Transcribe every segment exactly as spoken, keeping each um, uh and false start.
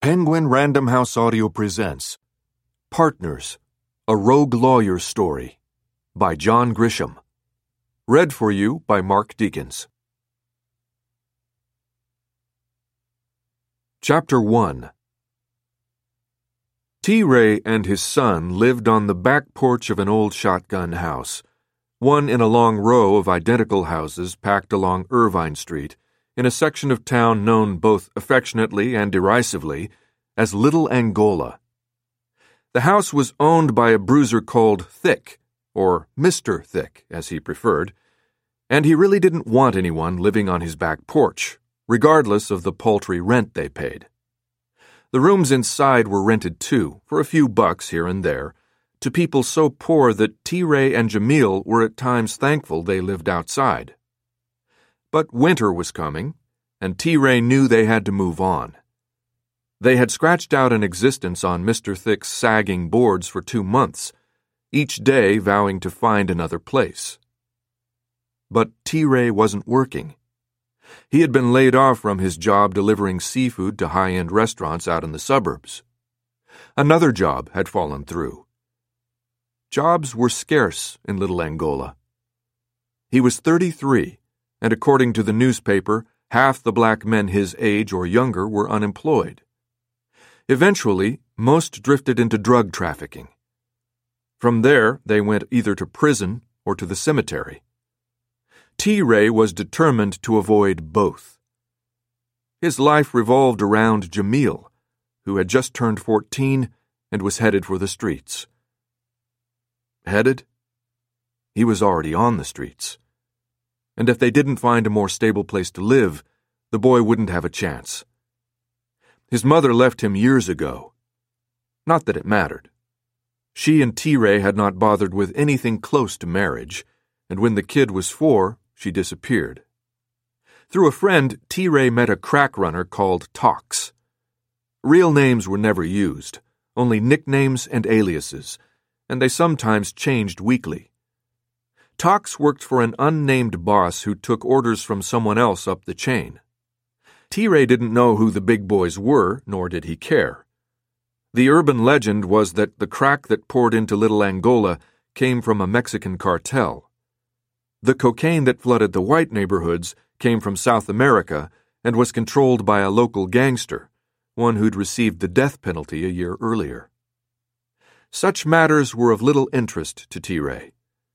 Penguin Random House Audio presents Partners, a Rogue Lawyer Story by John Grisham. Read for you by Mark Deakins. Chapter one. T-Ray and his son lived on the back porch of an old shotgun house, one in a long row of identical houses packed along Irvine Street, in a section of town known both affectionately and derisively as Little Angola. The house was owned by a bruiser called Thick, or Mister Thick, as he preferred, and he really didn't want anyone living on his back porch, regardless of the paltry rent they paid. The rooms inside were rented too, for a few bucks here and there, to people so poor that T-Ray and Jamil were at times thankful they lived outside. But winter was coming, and T-Ray knew they had to move on. They had scratched out an existence on Mister Thick's sagging boards for two months, each day vowing to find another place. But T-Ray wasn't working. He had been laid off from his job delivering seafood to high-end restaurants out in the suburbs. Another job had fallen through. Jobs were scarce in Little Angola. He was thirty-three, and according to the newspaper, half the black men his age or younger were unemployed. Eventually, most drifted into drug trafficking. From there, they went either to prison or to the cemetery. T-Ray was determined to avoid both. His life revolved around Jamil, who had just turned fourteen and was headed for the streets. Headed? He was already on the streets. And if they didn't find a more stable place to live, the boy wouldn't have a chance. His mother left him years ago. Not that it mattered. She and T-Ray had not bothered with anything close to marriage, and when the kid was four, she disappeared. Through a friend, T-Ray met a crack runner called Tox. Real names were never used, only nicknames and aliases, and they sometimes changed weekly. Tox worked for an unnamed boss who took orders from someone else up the chain. T-Ray didn't know who the big boys were, nor did he care. The urban legend was that the crack that poured into Little Angola came from a Mexican cartel. The cocaine that flooded the white neighborhoods came from South America and was controlled by a local gangster, one who'd received the death penalty a year earlier. Such matters were of little interest to T-Ray.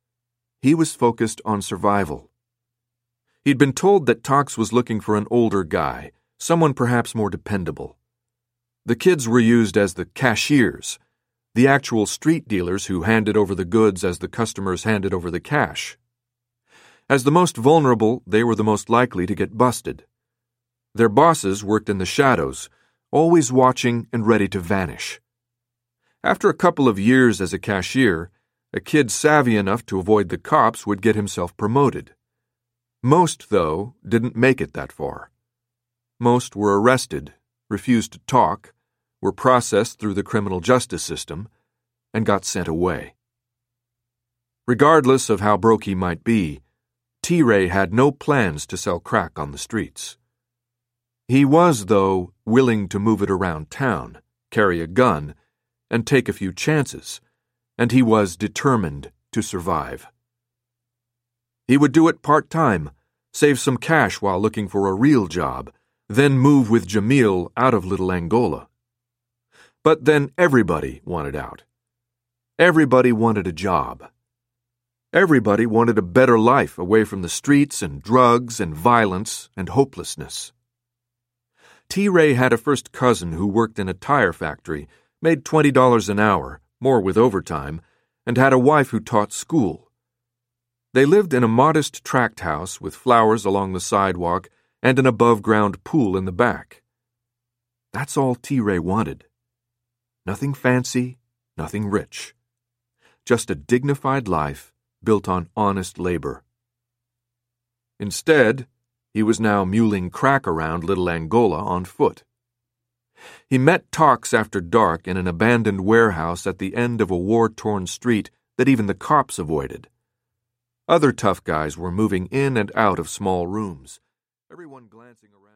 He was focused on survival. He'd been told that Tox was looking for an older guy, someone perhaps more dependable. The kids were used as the cashiers, the actual street dealers who handed over the goods as the customers handed over the cash. As the most vulnerable, they were the most likely to get busted. Their bosses worked in the shadows, always watching and ready to vanish. After a couple of years as a cashier, a kid savvy enough to avoid the cops would get himself promoted. Most, though, didn't make it that far. Most were arrested, refused to talk, were processed through the criminal justice system, and got sent away. Regardless of how broke he might be, T-Ray had no plans to sell crack on the streets. He was, though, willing to move it around town, carry a gun, and take a few chances, and he was determined to survive. He would do it part-time, save some cash while looking for a real job, then move with Jamil out of Little Angola. But then everybody wanted out. Everybody wanted a job. Everybody wanted a better life away from the streets and drugs and violence and hopelessness. T-Ray had a first cousin who worked in a tire factory, made twenty dollars an hour, more with overtime, and had a wife who taught school. They lived in a modest tract house with flowers along the sidewalk and an above-ground pool in the back. That's all T-Ray wanted. Nothing fancy, nothing rich. Just a dignified life built on honest labor. Instead, he was now muling crack around Little Angola on foot. He met Tox after dark in an abandoned warehouse at the end of a war-torn street that even the cops avoided. Other tough guys were moving in and out of small rooms, everyone glancing around.